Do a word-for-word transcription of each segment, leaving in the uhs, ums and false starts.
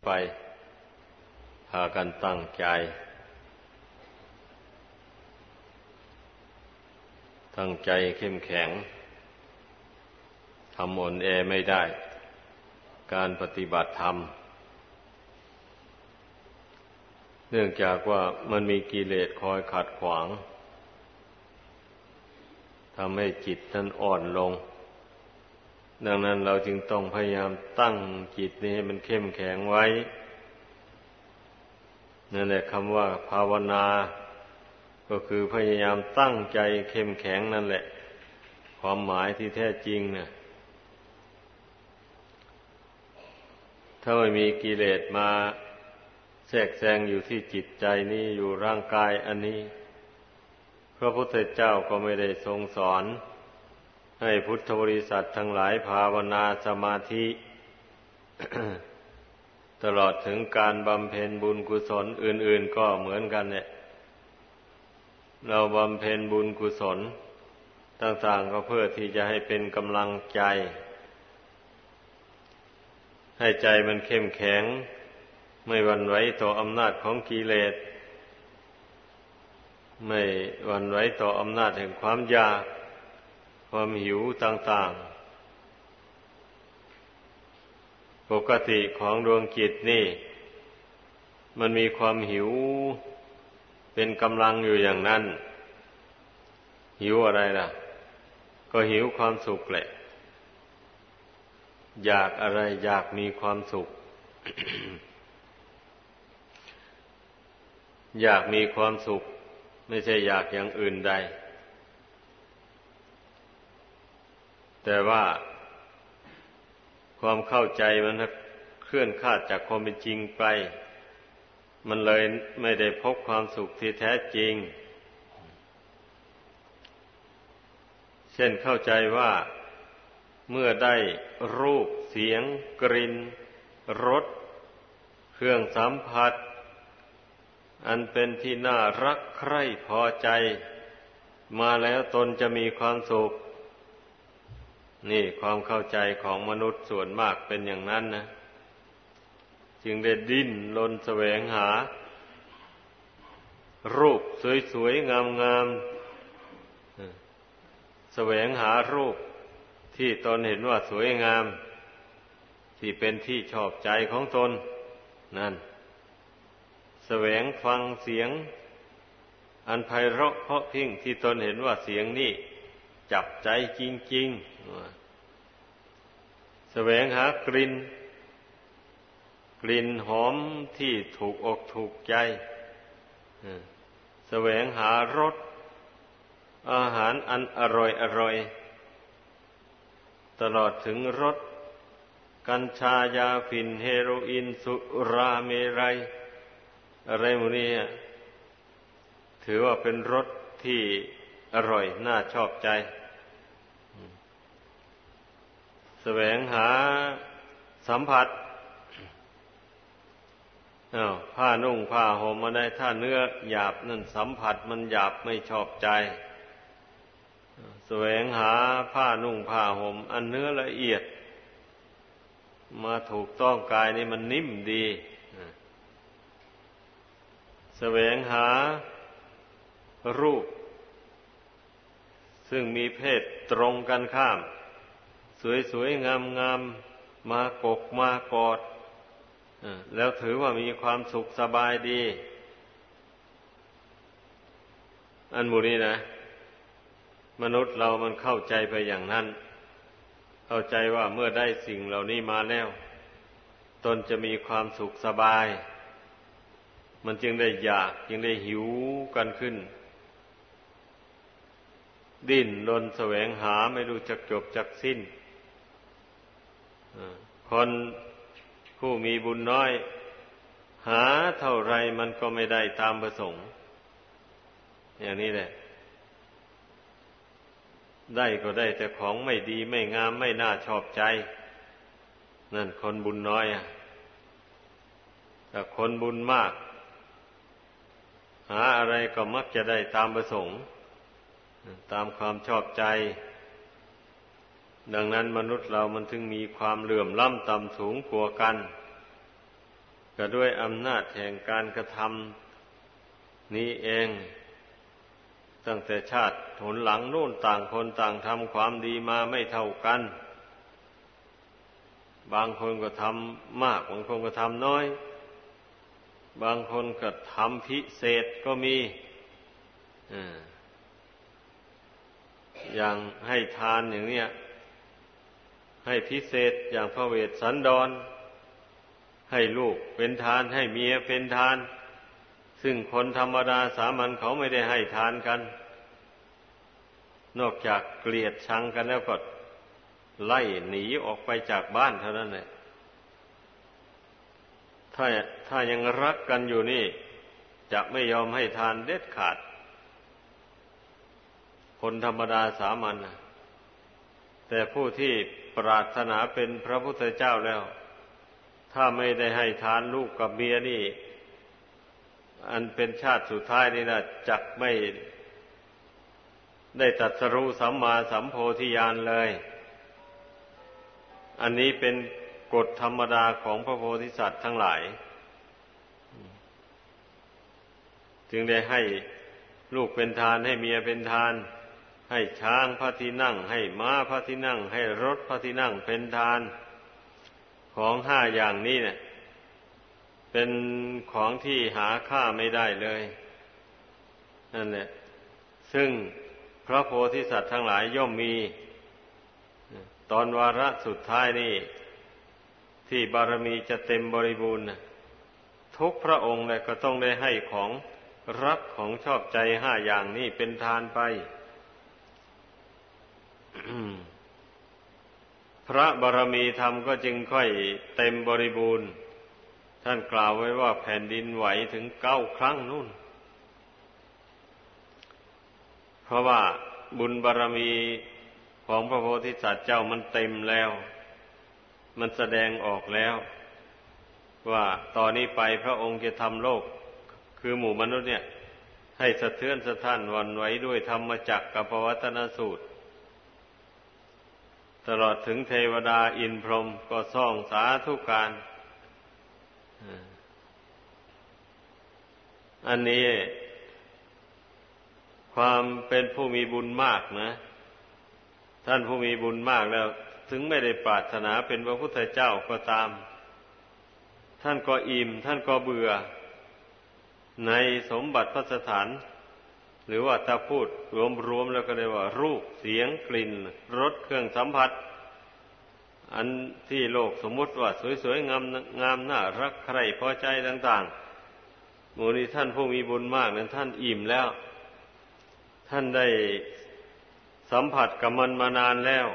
ไปพากันตั้งใจตั้งใจเข้มแข็งทำอ่อนแอไม่ได้การปฏิบัติธรรมเนื่องจากว่ามันมีกิเลสคอยขัดขวางทำให้จิตนั้นอ่อนลงดังนั้นเราจึงต้องพยายามตั้งจิตนี้ให้มันเข้มแข็งไว้นั่นแหละคำว่าภาวนาก็คือพยายามตั้งใจเข้มแข็งนั่นแหละความหมายที่แท้จริงเนี่ยถ้าไม่มีกิเลสมาแทรกแซงอยู่ที่จิตใจนี้อยู่ร่างกายอันนี้พระพุทธเจ้าก็ไม่ได้ทรงสอนให้พุทธบริษัททั้งหลายภาวนาสมาธิ ตลอดถึงการบำเพ็ญบุญกุศลอื่นๆก็เหมือนกันเนี่ยเราบำเพ็ญบุญกุศลต่างๆก็เพื่อที่จะให้เป็นกำลังใจให้ใจมันเข้มแข็งไม่หวั่นไหวต่ออำนาจของกิเลสไม่หวั่นไหวต่ออำนาจแห่งความอยากความหิวต่างๆปกติของดวงจิตนี่มันมีความหิวเป็นกำลังอยู่อย่างนั้นหิวอะไรล่ะก็หิวความสุขแหละอยากอะไรอยากมีความสุข อยากมีความสุขไม่ใช่อยากอย่างอื่นใดแต่ว่าความเข้าใจมันเคลื่อนคลาดจากความเป็นจริงไปมันเลยไม่ได้พบความสุขที่แท้จริงเช่นเข้าใจว่าเมื่อได้รูปเสียงกลิ่นรสเครื่องสัมผัสอันเป็นที่น่ารักใคร่พอใจมาแล้วตนจะมีความสุขนี่ความเข้าใจของมนุษย์ส่วนมากเป็นอย่างนั้นนะจึงได้ดิ้นรนแสวงหารูปสวยๆงามๆแสวงหารูปที่ตนเห็นว่าสวยงามที่เป็นที่ชอบใจของตนนั่นแสวงฟังเสียงอันไพเราะเพราะพริ้งที่ตนเห็นว่าเสียงนี้จับใจจริงๆแสวงหากลิ่นกลิ่นหอมที่ถูกอกถูกใจแสวงหารสอาหารอันอร่อยอร่อยตลอดถึงรสกัญชายาฝิ่นเฮโรอีนสุราเมรัยอะไรหมดนี้ถือว่าเป็นรสที่อร่อยน่าชอบใจแสวงหาสัมผัสอ้าวผ้านุ่งผ้าห่มมาได้ถ้าเนื้อหยาบนั่นสัมผัสมันหยาบไม่ชอบใจแสวงหาผ้านุ่งผ้าห่มอันเนื้อละเอียดมาถูกต้องกายนี่มันนิ่มดีแสวงหารูปซึ่งมีเพศตรงกันข้ามสวยๆงามๆมากกมากอดแล้วถือว่ามีความสุขสบายดีอันหมู่นี้นะมนุษย์เรามันเข้าใจไปอย่างนั้นเข้าใจว่าเมื่อได้สิ่งเหล่านี้มาแล้วตนจะมีความสุขสบายมันจึงได้อยากจึงได้หิวกันขึ้นดิ้นรนแสวงหาไม่รู้จักจบจักสิ้นคนผู้มีบุญน้อยหาเท่าไรมันก็ไม่ได้ตามประสงค์อย่างนี้แหละได้ก็ได้แต่ของไม่ดีไม่งามไม่น่าชอบใจนั่นคนบุญน้อยอ่ะแต่คนบุญมากหาอะไรก็มักจะได้ตามประสงค์ตามความชอบใจดังนั้นมนุษย์เรามันถึงมีความเหลื่อมล้ำต่ำสูงกว่ากันก็ด้วยอำนาจแห่งการกระทำนี้เองตั้งแต่ชาติหนหลังนู่นต่างคนต่างทำความดีมาไม่เท่ากันบางคนก็ทำมากบางคนก็ทำน้อยบางคนก็ทำพิเศษก็มีอย่างให้ทานอย่างเนี้ยให้พิเศษอย่างพระเวสสันดรให้ลูกเป็นทานให้เมียเป็นทานซึ่งคนธรรมดาสามัญเขาไม่ได้ให้ทานกันนอกจากเกลียดชังกันแล้วก็ไล่หนีออกไปจากบ้านเท่านั้นแหละถ้าถ้ายังรักกันอยู่นี่จะไม่ยอมให้ทานเด็ดขาดคนธรรมดาสามัญนะแต่ผู้ที่ปรารถนาเป็นพระพุทธเจ้าแล้วถ้าไม่ได้ให้ทานลูกกับเมียนี่อันเป็นชาติสุดท้ายนี่นะจักไม่ได้ตรัสรู้สัมมาสัมโพธิญาณเลยอันนี้เป็นกฎธรรมดาของพระโพธิสัตว์ทั้งหลายจึงได้ให้ลูกเป็นทานให้เมียเป็นทานให้ช้างพระที่นั่งให้ม้าพระที่นั่งให้รถพระที่นั่งเป็นทานของห้าอย่างนี้เนี่ยเป็นของที่หาค่าไม่ได้เลยนั่นแหละซึ่งพระโพธิสัตว์ทั้งหลายย่อมมีตอนวาระสุดท้ายนี่ที่บารมีจะเต็มบริบูรณ์ทุกพระองค์เลยก็ต้องได้ให้ของรักของชอบใจห้าอย่างนี้เป็นทานไป พระบารมีธรรมก็จึงค่อยเต็มบริบูรณ์ท่านกล่าวไว้ว่าแผ่นดินไหวถึงเก้าครั้งนู่นเพราะว่าบุญบารมีของพระโพธิสัตว์เจ้ามันเต็มแล้วมันแสดงออกแล้วว่าตอนนี้ไปพระองค์จะทำโลกคือหมู่มนุษย์เนี่ยให้สะเทือนสะท้านหวั่นไหวด้วยธรรมจักรกับปวัตตนสูตรตลอดถึงเทวดาอินทร์พรหมก็ส่องสาธุการอันนี้ความเป็นผู้มีบุญมากนะท่านผู้มีบุญมากแล้วถึงไม่ได้ปรารถนาเป็นพระพุทธเจ้าก็ตามท่านก็อิ่มท่านก็เบื่อในสมบัติพระสถานหรือว่าถ้าพูดรวมๆแล้วก็เรียกว่ารูปเสียงกลิ่นรสเครื่องสัมผัสอันที่โลกสมมุติว่าสวยๆงามงามน่ารักใคร่พอใจต่างๆหมู่นี้ท่านผู้มีบุญมากนั้นท่านอิ่มแล้วท่านได้สัมผัสกับมันมานานแล้ว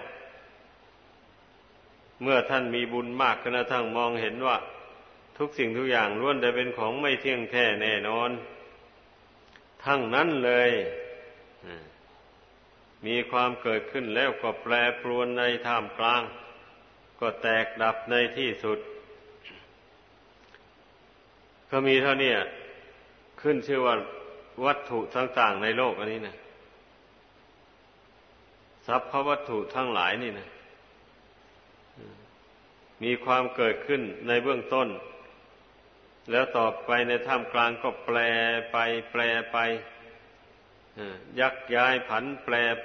เมื่อท่านมีบุญมากกระทั่งมองเห็นว่าทุกสิ่งทุกอย่างล้วนแต่เป็นของไม่เที่ยงแท้แน่นอนทั้งนั้นเลยมีความเกิดขึ้นแล้วก็แปรปรวนในท่ามกลางก็แตกดับในที่สุดก็มีเท่านี้ขึ้นชื่อว่าวัตถุต่างๆในโลกอันนี้นะสรรพวัตถุทั้งหลายนี่นะมีความเกิดขึ้นในเบื้องต้นแล้วต่อไปในท่ามกลางก็แปรไปแปรไปยักย้ายผันแปรไป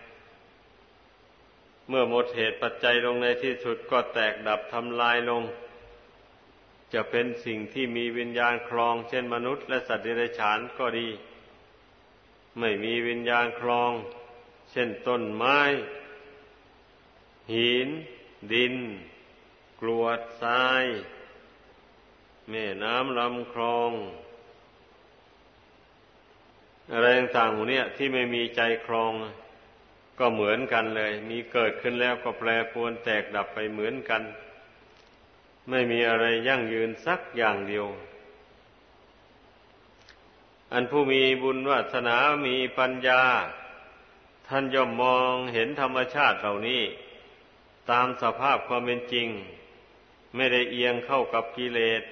เมื่อหมดเหตุปัจจัยลงในที่สุดก็แตกดับทำลายลงจะเป็นสิ่งที่มีวิญญาณครองเช่นมนุษย์และสัตว์เดรัจฉานก็ดีไม่มีวิญญาณครองเช่นต้นไม้หินดินกรวดทรายแม่น้ำลำคลองอะไรต่างๆหมู่นี้ที่ไม่มีใจครองก็เหมือนกันเลยมีเกิดขึ้นแล้วก็แปรปรวนแตกดับไปเหมือนกันไม่มีอะไรยั่งยืนสักอย่างเดียวอันผู้มีบุญวาสนามีปัญญาท่านย่อมมองเห็นธรรมชาติเหล่านี้ตามสภาพความเป็นจริงไม่ได้เอียงเข้ากับกิเลส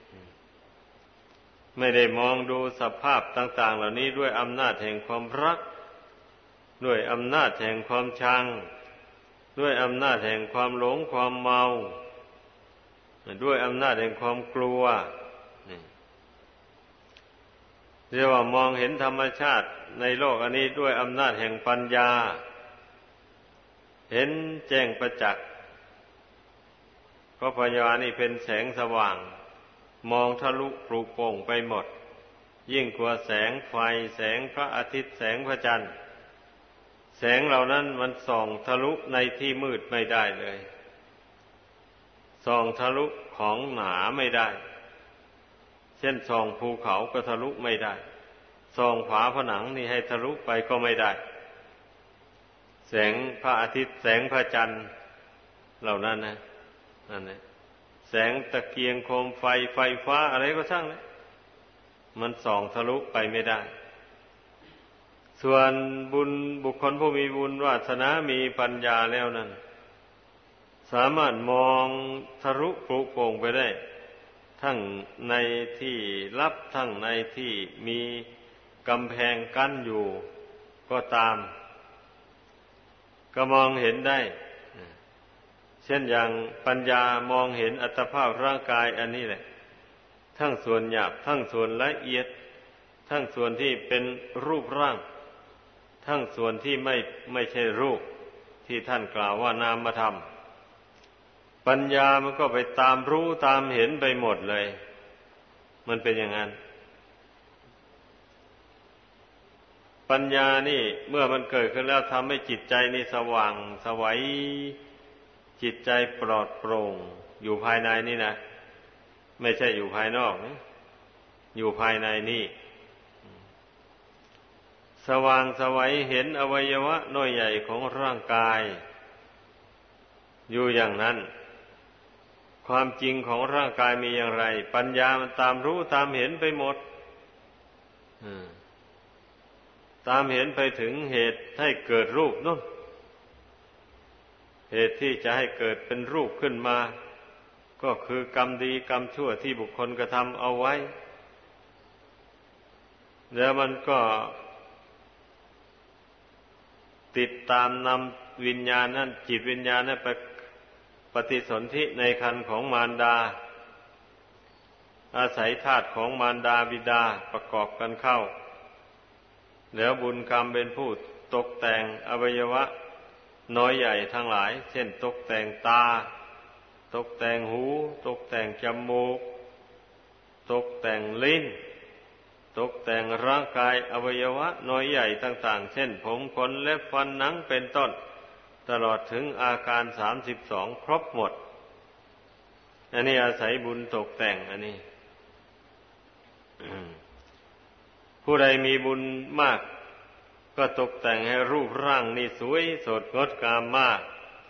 ไม่ได้มองดูสภาพต่างๆเหล่านี้ด้วยอำนาจแห่งความรักด้วยอำนาจแห่งความชังด้วยอำนาจแห่งความหลงความเมาด้วยอำนาจแห่งความกลัวเรียกว่ามองเห็นธรรมชาติในโลกอันนี้ด้วยอำนาจแห่งปัญญาเห็นแจ้งประจักษ์เพราะปัญญานี่เป็นแสงสว่างมองทะลุปลุกโปร่งไปหมดยิ่งกว่าแสงไฟแสงพระอาทิตย์แสงพระจันทร์แสงเหล่านั้นมันส่องทะลุในที่มืดไม่ได้เลยส่องทะลุของหนาไม่ได้เช่นส่องภูเขาก็ทะลุไม่ได้ส่องฝาผนังนี่ให้ทะลุไปก็ไม่ได้แสงพระอาทิตย์แสงพระจันทร์เหล่านั้นนะนั่นแหละแสงตะเกียงโคมไฟไฟฟ้าอะไรก็ช่างเลยมันส่องทะลุไปไม่ได้ส่วนบุญบุคคลผู้มีบุญวาสนามีปัญญาแล้วนั้นสามารถมองทะลุปลุกโปร่งไปได้ทั้งในที่ลับทั้งในที่มีกำแพงกั้นอยู่ก็ตามก็มองเห็นได้เช่นอย่างปัญญามองเห็นอัตภาพร่างกายอันนี้แหละทั้งส่วนหยาบทั้งส่วนละเอียดทั้งส่วนที่เป็นรูปร่างทั้งส่วนที่ไม่ไม่ใช่รูปที่ท่านกล่าวว่านามธรรมปัญญามันก็ไปตามรู้ตามเห็นไปหมดเลยมันเป็นอย่างนั้นปัญญานี่เมื่อมันเกิดขึ้นแล้วทำให้จิตใจนี่สว่างไสวจิตใจปลอดโปร่งอยู่ภายในนี่นะไม่ใช่อยู่ภายนอกนะอยู่ภายในนี่สว่างไสวเห็นอวัยวะน้อยใหญ่ของร่างกายอยู่อย่างนั้นความจริงของร่างกายมีอย่างไรปัญญามันตามรู้ตามเห็นไปหมดตามเห็นไปถึงเหตุให้เกิดรูปนู่นเหตุที่จะให้เกิดเป็นรูปขึ้นมาก็คือกรรมดีกรรมชั่วที่บุคคลกระทำเอาไว้แล้วมันก็ติดตามนำวิญญาณนั้นจิตวิญญาณนั้นไปปฏิสนธิในครรภ์ของมารดาอาศัยธาตุของมารดาบิดาประกอบกันเข้าแล้วบุญกรรมเป็นผู้ตกแต่งอวัยวะน้อยใหญ่ทั้งหลายเช่นตกแต่งตาตกแต่งหูตกแต่งจมูกตกแต่งลิ้นตกแต่งร่างกายอวัยวะน้อยใหญ่ต่างๆเช่นผมขนเล็บฟันหนังเป็นต้นตลอดถึงอาการสามสิบสองครบหมดอันนี้อาศัยบุญตกแต่งอันนี้ ผู้ใดมีบุญมากก็ตกแต่งให้รูปร่างนี่สวยสดงดงามมาก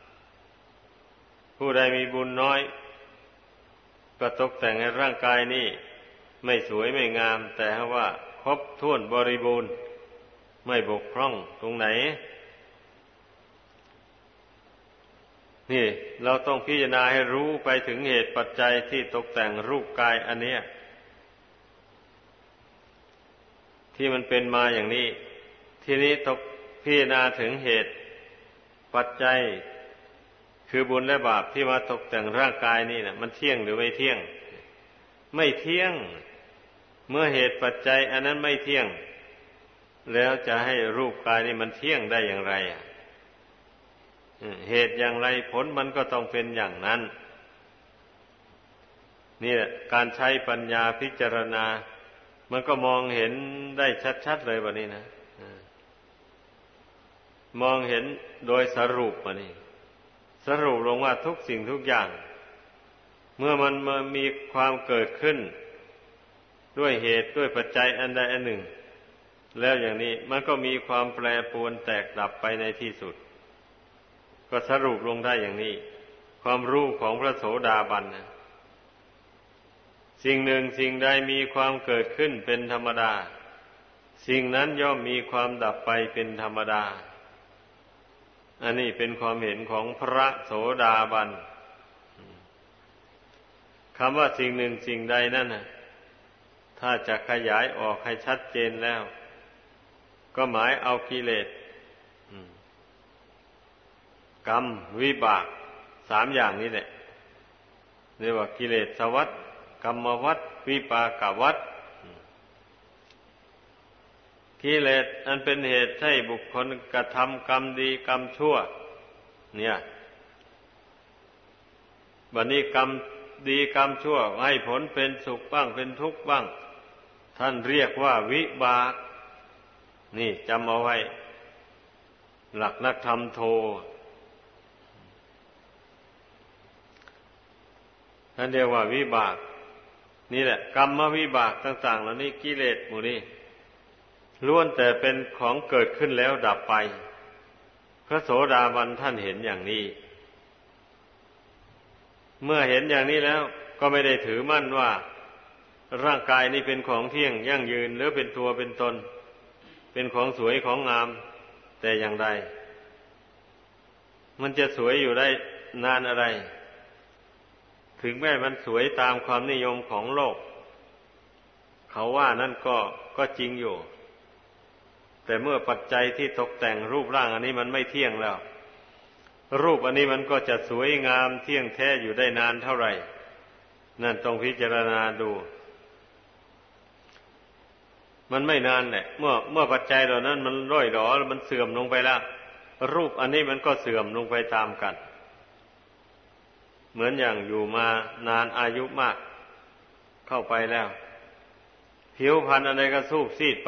ผู้ใดมีบุญน้อยก็ตกแต่งให้ร่างกายนี่ไม่สวยไม่งามแต่ว่าครบถ้วนบริบูรณ์ไม่บกพร่องตรงไหนนี่เราต้องพิจารณาให้รู้ไปถึงเหตุปัจจัยที่ตกแต่งรูปกายอันเนี้ยที่มันเป็นมาอย่างนี้ทีนี้ตกพิจารณาถึงเหตุปัจจัยคือบุญและบาปที่มาตกแต่งร่างกายนี่นะมันเที่ยงหรือไม่เที่ยงไม่เที่ยงเมื่อเหตุปัจจัยอันนั้นไม่เที่ยงแล้วจะให้รูปกายนี่มันเที่ยงได้อย่างไรอ่ะเหตุอย่างไรผลมันก็ต้องเป็นอย่างนั้นนี่แหละการใช้ปัญญาพิจารณามันก็มองเห็นได้ชัดๆเลยแบบนี้นะมองเห็นโดยสรุปแบบนี้สรุปลงว่าทุกสิ่งทุกอย่างเมื่อมันมามีความเกิดขึ้นด้วยเหตุด้วยปัจจัยอันใดอันหนึ่งแล้วอย่างนี้มันก็มีความแปรปรวนแตกดับไปในที่สุดก็สรุปลงได้อย่างนี้ความรู้ของพระโสดาบันนะสิ่งหนึ่งสิ่งใดมีความเกิดขึ้นเป็นธรรมดาสิ่งนั้นย่อมมีความดับไปเป็นธรรมดาอันนี้เป็นความเห็นของพระโสดาบันคำว่าสิ่งหนึ่งสิ่งใดนั่นนะถ้าจะขยายออกให้ชัดเจนแล้วก็หมายเอากิเลสกรรมวิบากสามอย่างนี้แหละรียกว่ากิเลสวัฏกรรมวัฏวิปากวัฏกิเลสอันเป็นเหตุให้บุคคลกระทำกรรมดีกรรมชั่วเนี่ยบัดนี้กรรมดีกรรมชั่วให้ผลเป็นสุขบ้างเป็นทุกข์บ้างท่านเรียกว่าวิบากนี่จำเอาไว้หลักนักธรรมโทท่านเรียกว่าวิบากนี่แหละกรรมวิบากต่างๆเหล่านี้กิเลสหมู่นี้ล้วนแต่เป็นของเกิดขึ้นแล้วดับไปพระโสดาบันท่านเห็นอย่างนี้เมื่อเห็นอย่างนี้แล้วก็ไม่ได้ถือมั่นว่าร่างกายนี้เป็นของเที่ยงยั่งยืนหรือเป็นตัวเป็นตนเป็นของสวยของงามแต่อย่างใดมันจะสวยอยู่ได้นานอะไรถึงแม้มันสวยตามความนิยมของโลกเขาว่านั่นก็ก็จริงอยู่แต่เมื่อปัจจัยที่ตกแต่งรูปร่างอันนี้มันไม่เที่ยงแล้วรูปอันนี้มันก็จะสวยงามเที่ยงแท้อยู่ได้นานเท่าไหร่นั่นต้องพิจารณาดูมันไม่นานแหละเมื่อเมื่อปัจจัยเหล่านั้นมันร่อยหรอมันเสื่อมลงไปแล้วรูปอันนี้มันก็เสื่อมลงไปตามกันเหมือนอย่างอยู่มานานอายุมากเข้าไปแล้วผิวพรรณอะไรก็สูบซีดไป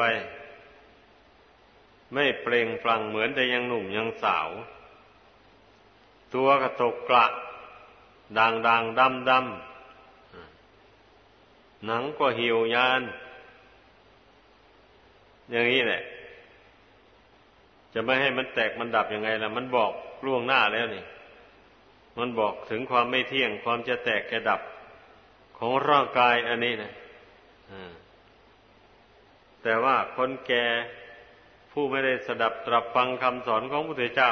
ไม่เปล่งปลั่งเหมือนแต่ยังหนุ่มยังสาวตัวก็ตกกระด่างด่างดำดำหนังก็เหี่ยวยานอย่างนี้แหละจะไม่ให้มันแตกมันดับยังไงล่ะมันบอกล่วงหน้าแล้วนี่มันบอกถึงความไม่เที่ยงความจะแตกจะดับของร่างกายอันนี้นะแต่ว่าคนแก่ผู้ไม่ได้สดับตรับฟังคำสอนของพระพุทธเจ้า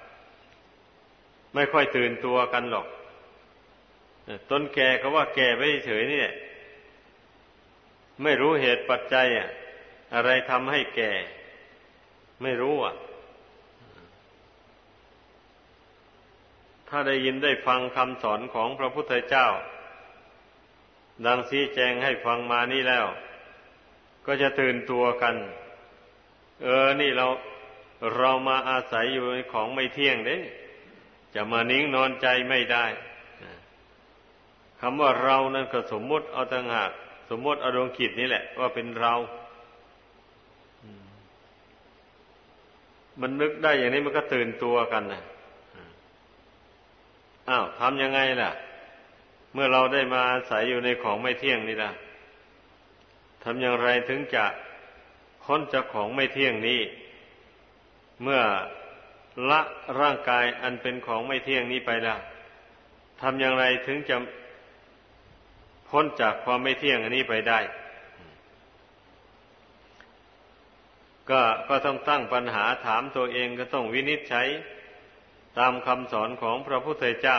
ไม่ค่อยตื่นตัวกันหรอกต้นแก่ก็ว่าแก่ไปเฉยนี่แหละไม่รู้เหตุปัจจัยอ่ะอะไรทำให้แก่ไม่รู้อ่ะถ้าได้ยินได้ฟังคำสอนของพระพุทธเจ้าดังชี้แจงให้ฟังมานี่แล้วก็จะตื่นตัวกันเออนี่เราเรามาอาศัยอยู่ในของไม่เที่ยงเด้จะมานิ่งนอนใจไม่ได้คำว่าเรานั่นก็สมมุติเอาต่างหากสมมุติเอาดวงจิตนี่แหละว่าเป็นเรามันนึกได้อย่างนี้มันก็ตื่นตัวกันนะอ้าวทำยังไงล่ะเมื่อเราได้มาอาศัยอยู่ในของไม่เที่ยงนี่ล่ะทำอย่างไรถึงจะพ้นจากของไม่เที่ยงนี้เมื่อละร่างกายอันเป็นของไม่เที่ยงนี้ไปแล้วทำอย่างไรถึงจะพ้นจากความไม่เที่ยงอันนี้ไปได้ก็ก็ต้องตั้งปัญหาถามตัวเองก็ต้องวินิจฉัยตามคำสอนของพระพุทธเจ้า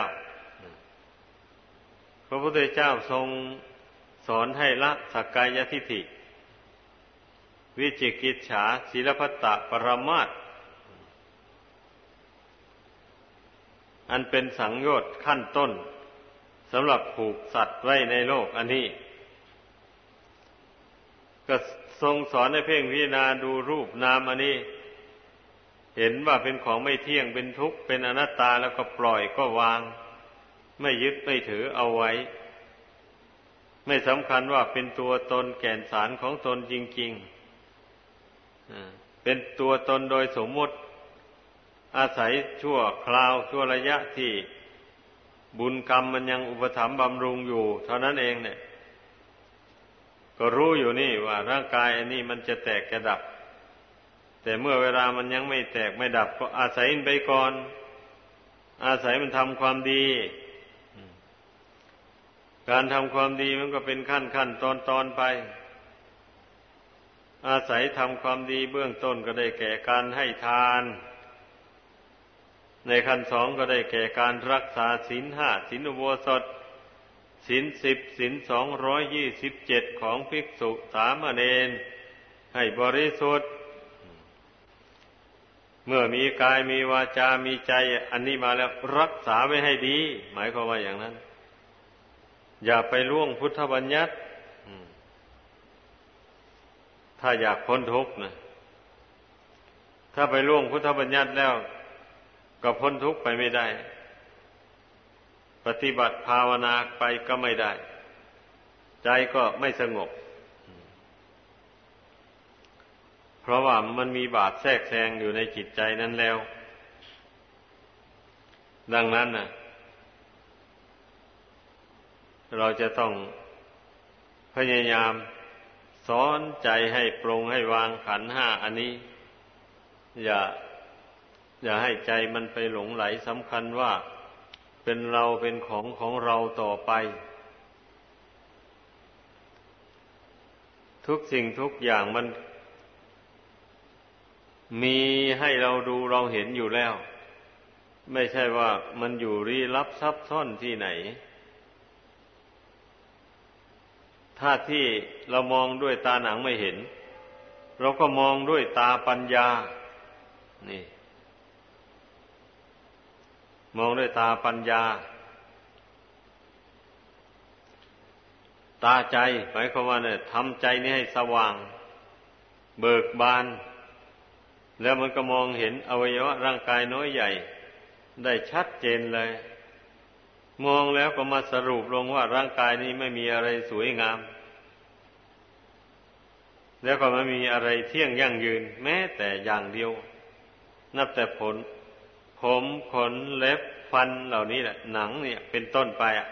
พระพุทธเจ้าทรงสอนให้ละสักกายทิฏฐิวิจิกิจฉาศีลพัตตปรมาสอันเป็นสังโยชน์ขั้นต้นสำหรับผูกสัตว์ไว้ในโลกอันนี้ก็ทรงสอนให้เพ่งพิจารณาดูรูปนามอันนี้เห็นว่าเป็นของไม่เที่ยงเป็นทุกข์เป็นอนัตตาแล้วก็ปล่อยก็วางไม่ยึดไม่ถือเอาไว้ไม่สำคัญว่าเป็นตัวตนแก่นสารของตนจริงๆเป็นตัวตนโดยสมมุติอาศัยชั่วคราวชั่วระยะที่บุญกรรมมันยังอุปถัมภ์บำรุงอยู่เท่านั้นเองเนี่ยก็รู้อยู่นี่ว่าร่างกายอันนี้มันจะแตกจะดับแต่เมื่อเวลามันยังไม่แตกไม่ดับก็อาศัยมันไปก่อนอาศัยมันทำความดีการทำความดีมันก็เป็นขั้นขั้นตอนตอนไปอาศัยทำความดีเบื้องต้นก็ได้แก่การให้ทานในขั้นสองก็ได้แก่การรักษาศีลห้าศีลอุโบสถศีลสิบศีลสองร้อยยี่สิบเจ็ดของภิกษุสามเณรให้บริสุทธิ์เมื่อมีกายมีวาจามีใจอันนี้มาแล้วรักษาไว้ให้ดีหมายความว่าอย่างนั้นอย่าไปล่วงพุทธบัญญัติถ้าอยากพ้นทุกข์นะถ้าไปล่วงพุทธบัญญัติแล้วก็พ้นทุกข์ไปไม่ได้ปฏิบัติภาวนาไปก็ไม่ได้ใจก็ไม่สงบเพราะว่ามันมีบาปแทรกแซงอยู่ในจิตใจนั้นแล้วดังนั้นน่ะเราจะต้องพยายามสอนใจให้ปรงให้วางขันธ์ห้าอันนี้อย่าอย่าให้ใจมันไปหลงไหลสำคัญว่าเป็นเราเป็นของของเราต่อไปทุกสิ่งทุกอย่างมันมีให้เราดูเราเห็นอยู่แล้วไม่ใช่ว่ามันอยู่ลี้ลับซับซ้อนที่ไหนถ้าที่เรามองด้วยตาหนังไม่เห็นเราก็มองด้วยตาปัญญานี่มองด้วยตาปัญญาตาใจหมายความว่าเนี่ยทำใจนี้ให้สว่างเบิกบานแล้วมันก็มองเห็นอวัยวะร่างกายน้อยใหญ่ได้ชัดเจนเลยมองแล้วก็มาสรุปลงว่าร่างกายนี้ไม่มีอะไรสวยงามแล้วก็ไม่มีอะไรเที่ยงยั่งยืนแม้แต่อย่างเดียวนับแต่ผลผมขนเล็บฟันเหล่านี้แหละหนังเนี่ยเป็นต้นไปอ่ะ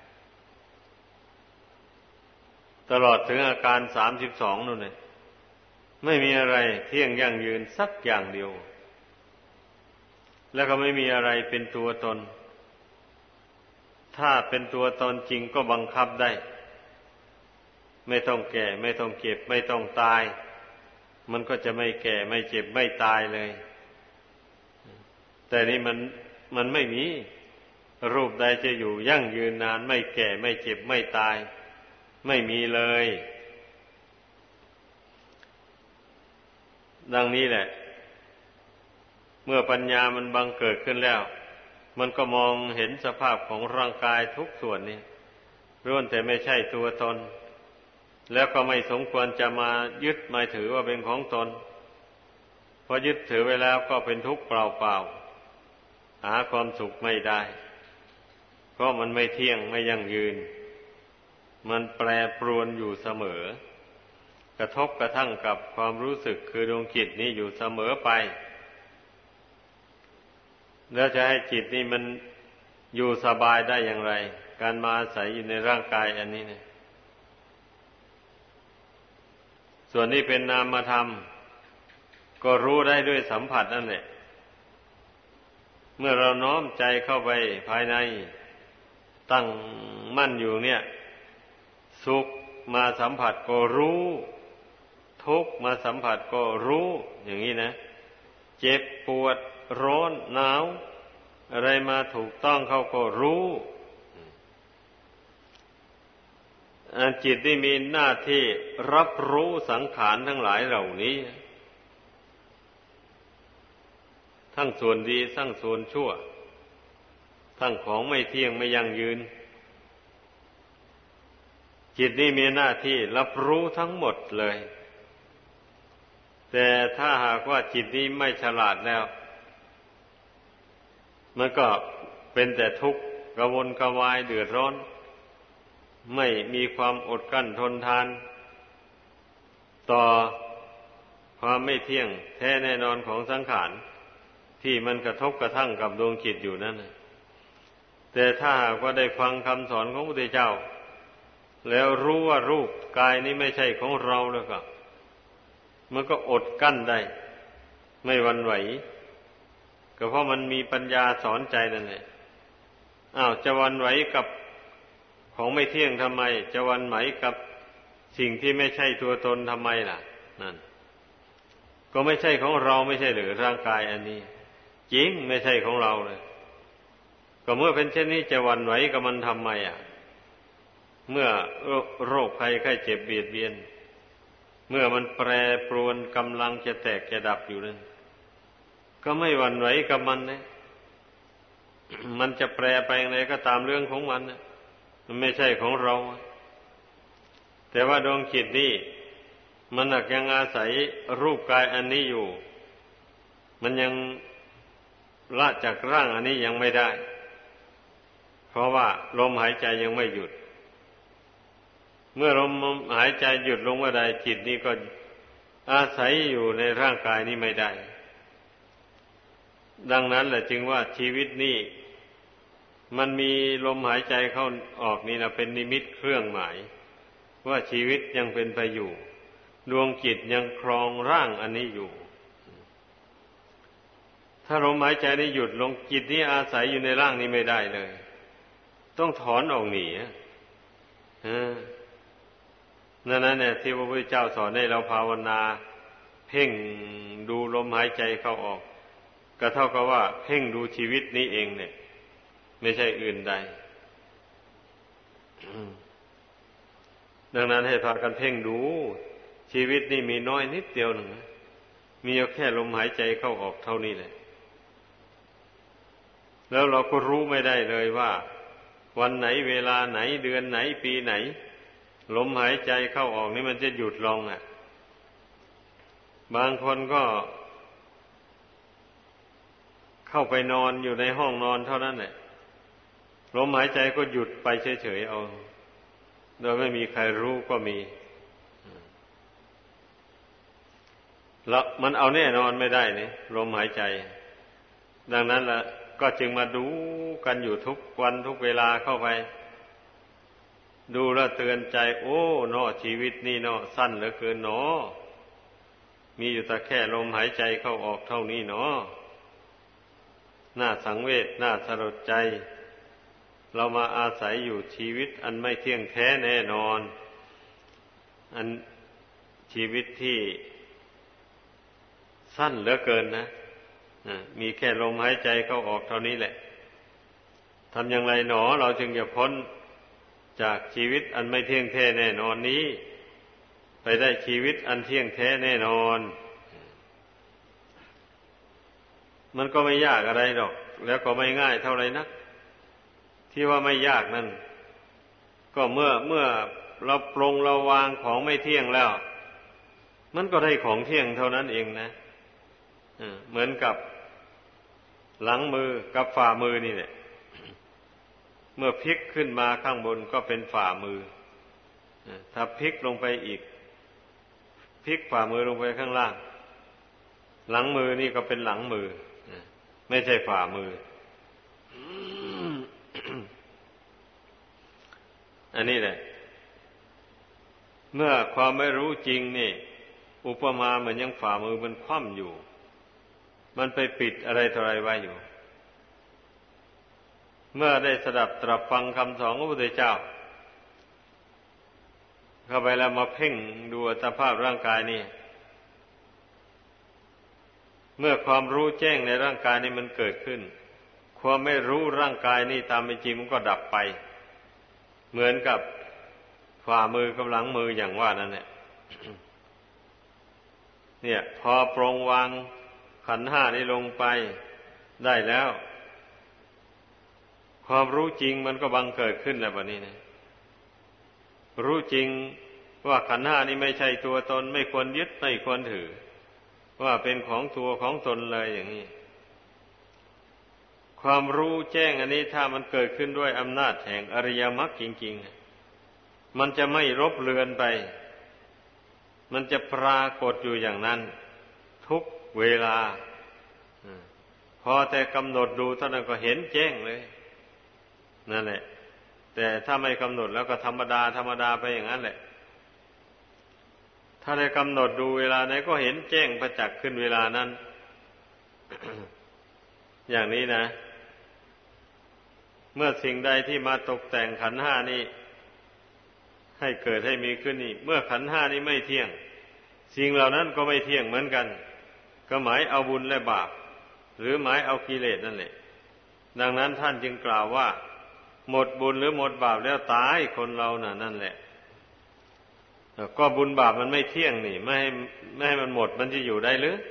ตลอดถึงอาการสามสิบสองนู่นเลยไม่มีอะไรเที่ยงยั่งยืนสักอย่างเดียวแล้วก็ไม่มีอะไรเป็นตัวตนถ้าเป็นตัวตนจริงก็บังคับได้ไม่ต้องแก่ไม่ต้องเจ็บไม่ต้องตายมันก็จะไม่แก่ไม่เจ็บไม่ตายเลยแต่นี่มันมันไม่มีรูปใดจะอยู่ยั่งยืนนานไม่แก่ไม่เจ็บไม่ตายไม่มีเลยดังนี้แหละเมื่อปัญญามันบังเกิดขึ้นแล้วมันก็มองเห็นสภาพของร่างกายทุกส่วนนี้ล้วนแต่ไม่ใช่ตัวตนแล้วก็ไม่สมควรจะมายึดมาถือว่าเป็นของตนเพราะยึดถือไว้แล้วก็เป็นทุกข์เปล่าๆหาความสุขไม่ได้เพราะมันไม่เที่ยงไม่ยั่งยืนมันแปรปรวนอยู่เสมอกระทบกระทั่งกับความรู้สึกคือดวงจิตนี้อยู่เสมอไปแล้วจะให้จิตนี่มันอยู่สบายได้อย่างไรการมาอาศัยอยู่ในร่างกายอันนี้เนี่ยส่วนนี้เป็นนามธรรมก็รู้ได้ด้วยสัมผัสนั่นแหละเมื่อเราน้อมใจเข้าไปภายในตั้งมั่นอยู่เนี่ยสุขมาสัมผัสก็รู้ทุกข์มาสัมผัสก็รู้อย่างนี้นะเจ็บปวดร้อนหนาวอะไรมาถูกต้องเขาก็รู้จิตได้มีหน้าที่รับรู้สังขารทั้งหลายเหล่านี้ทั้งส่วนดีทั้งส่วนชั่วทั้งของไม่เที่ยงไม่ยั่งยืนจิตนี่มีหน้าที่รับรู้ทั้งหมดเลยแต่ถ้าหากว่าจิตนี้ไม่ฉลาดแล้วมันก็เป็นแต่ทุกข์กระวนกระวายเดือดร้อนไม่มีความอดกลั้นทนทานต่อความไม่เที่ยงแท้แน่นอนของสังขารที่มันกระทบกระทั่งกับดวงจิตอยู่นั่นแต่ถ้าหากว่าได้ฟังคำสอนของพระพุทธเจ้าแล้วรู้ว่ารูปกายนี้ไม่ใช่ของเราแล้วก็มันก็อดกั้นได้ไม่หวั่นไหวก็เพราะมันมีปัญญาสอนใจนั่นแหละอ้าวจะหวั่นไหวกับของไม่เที่ยงทำไมจะหวั่นไหวกับสิ่งที่ไม่ใช่ตัวตนทำไมล่ะนั่นก็ไม่ใช่ของเราไม่ใช่หรือร่างกายอันนี้จริงไม่ใช่ของเราเลยก็เมื่อเป็นเช่นนี้จะหวั่นไหวกับมันทำไมอ่ะเมื่อโรคภัยไข้เจ็บเบียดเบียนเมื่อมันแปรปรวนกำลังจะแตกจะดับอยู่นั่นก็ไม่หวั่นไหวกับมันนะ มันจะแปรไปอย่างไรก็ตามเรื่องของมันนะมันไม่ใช่ของเราแต่ว่าดวงจิตนี่มันยังอาศัยรูปกายอันนี้อยู่มันยังละจากร่างอันนี้ยังไม่ได้เพราะว่าลมหายใจยังไม่หยุดเมื่อลมหายใจหยุดลงเมื่อใดจิตนี้ก็อาศัยอยู่ในร่างกายนี้ไม่ได้ดังนั้นแหละจึงว่าชีวิตนี้มันมีลมหายใจเข้าออกนี่นะเป็นนิมิตเครื่องหมายว่าชีวิตยังเป็นไปอยู่ดวงจิตยังครองร่างอันนี้อยู่ถ้าลมหายใจนี้หยุดลงจิตนี้อาศัยอยู่ในร่างนี้ไม่ได้เลยต้องถอนออกหนีนั่นนั่นเนี่ยที่พระพุทธเจ้าสอนให้เราภาวนาเพ่งดูลมหายใจเข้าออกก็เท่ากับว่าเพ่งดูชีวิตนี้เองเนี่ยไม่ใช่อื่นใดดังนั้นให้พากันเพ่งดูชีวิตนี่มีน้อยนิดเดียวหนึ่งมีแค่ลมหายใจเข้าออกเท่านี้แหละแล้วเราก็รู้ไม่ได้เลยว่าวันไหนเวลาไหนเดือนไหนปีไหนลมหายใจเข้าออกนี่มันจะหยุดลงอ่ะบางคนก็เข้าไปนอนอยู่ในห้องนอนเท่านั้นแหละลมหายใจก็หยุดไปเฉยๆเอาโดยไม่มีใครรู้ก็มีแล้วมันเอาแน่นอนไม่ได้นี่ลมหายใจดังนั้นละก็จึงมาดูกันอยู่ทุกวันทุกเวลาเข้าไปดูแล้วเตือนใจโอ้เนาะชีวิตนี่เนาะสั้นเหลือเกินเนาะมีอยู่แต่แค่ลมหายใจเข้าออกเท่านี้เนาะน่าสังเวชน่าสลดใจเรามาอาศัยอยู่ชีวิตอันไม่เที่ยงแท้แน่นอนอันชีวิตที่สั้นเหลือเกินนะมีแค่ลมหายใจเข้าออกเท่านี้แหละทำอย่างไรหนอเราจึงจะพ้นจากชีวิตอันไม่เที่ยงแท้แน่นอนนี้ไปได้ชีวิตอันเที่ยงแท้แน่นอนมันก็ไม่ยากอะไรหรอกแล้วก็ไม่ง่ายเท่าไรนักที่ว่าไม่ยากนั่นก็เมื่อเมื่อเราปรงเราวางของไม่เที่ยงแล้วมันก็ได้ของเที่ยงเท่านั้นเองนะเหมือนกับหลังมือกับฝ่ามือนี่แหละเมื่อพลิกขึ้นมาข้างบนก็เป็นฝ่ามือถ้าพลิกลงไปอีกพลิกฝ่ามือลงไปข้างล่างหลังมือนี่ก็เป็นหลังมือไม่ใช่ฝ่ามืออันนี้แหละเมื่อความไม่รู้จริงนี่อุปมาเหมือนยังฝ่ามือมันคว่ำอยู่มันไปปิดอะไรต่ออะไรไว้อยู่เมื่อได้สดับตรับฟังคำสอนของพระพุทธเจ้าเข้าไปแล้วมาเพ่งดูสภาพร่างกายนี่เมื่อความรู้แจ้งในร่างกายนี้มันเกิดขึ้นความไม่รู้ร่างกายนี่ตามเป็นจริงมันก็ดับไปเหมือนกับฝ่ามือกับหลังมืออย่างว่านั่นแหละเนี่ยพอปรงวางขันธ์ห้านี้ลงไปได้แล้วความรู้จริงมันก็บังเกิดขึ้นแล้วบัดนี้นะรู้จริงว่าขันธ์ห้านี้ไม่ใช่ตัวตนไม่ควรยึดไม่ควรถือว่าเป็นของตัวของตนเลยอย่างนี้ความรู้แจ้งอันนี้ถ้ามันเกิดขึ้นด้วยอำนาจแห่งอริยมรรคจริงๆมันจะไม่รบเลือนไปมันจะปรากฏอยู่อย่างนั้นทุกเวลาพอแต่กำหนดดูเท่านั้นก็เห็นแจ้งเลยนั่นแหละแต่ถ้าไม่กำหนดแล้วก็ธรรมดาธรรมดาไปอย่างนั้นแหละถ้าได้กำหนดดูเวลาไหนก็เห็นแจ้งประจักษ์ขึ้นเวลานั้น อย่างนี้นะเมื่อสิ่งใดที่มาตกแต่งขันธ์ห้านี้ให้เกิดให้มีขึ้นนี่เมื่อขันธ์ห้านี้ไม่เที่ยงสิ่งเหล่านั้นก็ไม่เที่ยงเหมือนกันก็หมายเอาบุญและบาปหรือหมายเอากิเลสนั่นแหละดังนั้นท่านจึงกล่าวว่าหมดบุญหรือหมดบาปแล้วตายคนเราน่ะนั่นแหละก็บุญบาปมันไม่เที่ยงนี่ไม่ให้ไม่ให้มันหมดมันจะอยู่ได้หรือ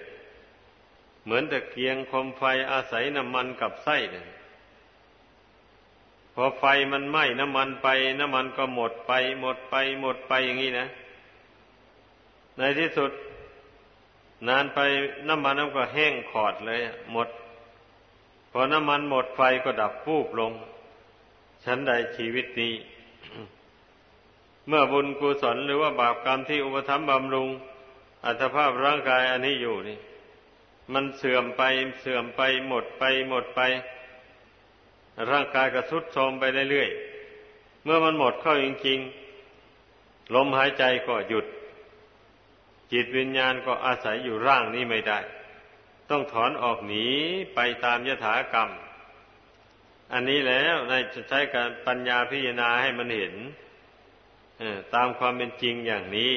เหมือนตะเกียงคมไฟอาศัยน้ำมันกับไส้เนี่ยพอไฟมันไหม้น้ำมันไปน้ำมันก็หมดไปหมดไปหมดไปอย่างนี้นะในที่สุดนานไปน้ำมันมันก็แห้งขอดเลยหมดพอน้ำมันหมดไฟก็ดับวูบลงชั้นใดชีวิตนี้ เมื่อบุญกุศลหรือว่าบาปกรรมที่อุปถัมภ์บำรุงอัตภาพร่างกายอันนี้อยู่นี่มันเสื่อมไปเสื่อมไปหมดไปหมดไปร่างกายก็ทรุดโทรมไปเรื่อยๆเมื่อมันหมดเข้าจริงๆลมหายใจก็หยุดจิตวิญญาณก็อาศัยอยู่ร่างนี้ไม่ได้ต้องถอนออกหนีไปตามยถากรรมอันนี้แล้วในจะใช้การปัญญาพิจารณาให้มันเห็นตามความเป็นจริงอย่างนี้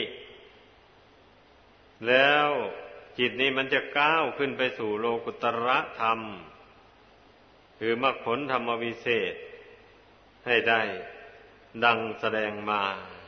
แล้วจิตนี้มันจะก้าวขึ้นไปสู่โลกุตตรธรรมคือมรรคผลธรรมวิเศษให้ได้ดังแสดงมา